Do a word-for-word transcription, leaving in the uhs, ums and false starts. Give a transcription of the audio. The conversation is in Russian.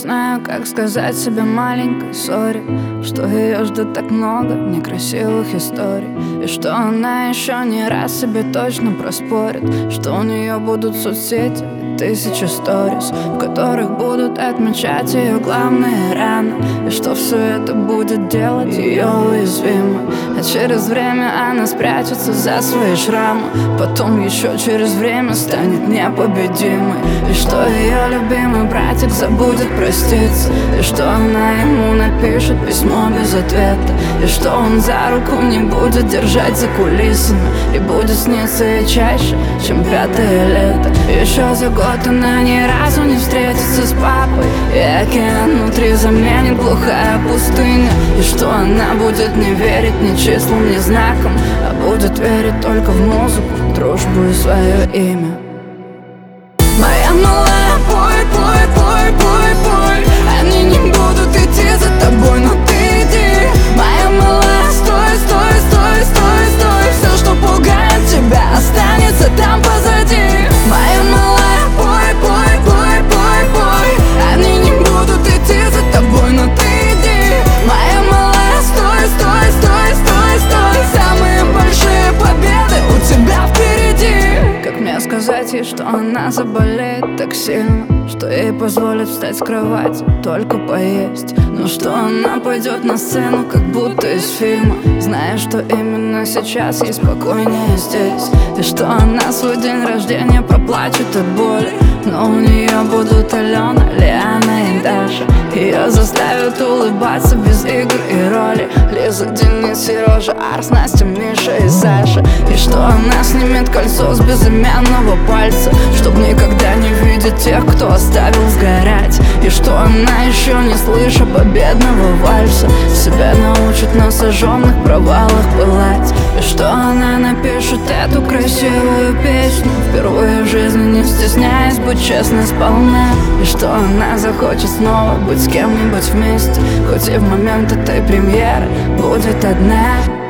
знаю, как сказать себе маленькой сори, что ее ждет так много некрасивых историй, и что она еще не раз себе точно проспорит, что у нее будут соцсети и тысячи сторис, в которых будут отмечать ее главные раны, и что все это будет делать ее уязвимой. А через время она спрячется за свои шрамы, потом еще через время станет непобедимой, и что ее любимый братик забудет проститься, и что она ему напишет письмо без ответа, и что он за руку не будет держать за кулисами, и будет сниться ей чаще, чем пятое лето. Еще за год она ни разу не встретится с папой, и океан внутри заменит глухая пустыня, и что она будет не верить ни числам, ни знакам, а будет верить только в музыку, дружбу и свое имя. Моя малая, пой, пой, пой, пой, пой. Они не будут идти за тобой, но ты иди. Моя малая, стой, стой, стой, стой, стой. Все, что пугает тебя, останется там позади. Моя малая, пой, пой, пой, пой, пой. Они не будут идти за тобой, но ты иди. Моя малая, стой, стой, стой, стой, стой. Самые большие победы у тебя впереди. Как мне сказать ей, что она заболеет так сильно, что ей позволят встать с кровати, только поесть, но что она пойдет на сцену, как будто из фильма, зная, что именно сейчас ей спокойнее здесь, и что она свой день рождения проплачет от боли, но у нее будут Алена, Лиана и Даша. Ее заставят улыбаться без игр и роли Лиза, Денис, Сережа, Арс, Настя, Миша и Саша. И что она снимет кольцо с безымянного пальца, чтоб никогда не видеть тех, кто оставил сгорать. И что она еще не слыша победного вальса себя научит на сожженных провалах пылать. И что она напишет эту красивую песню, впервые в жизни не стесняясь быть честной сполна. И что она захочет снова быть с кем-нибудь вместе, хоть и в момент этой премьеры будет одна.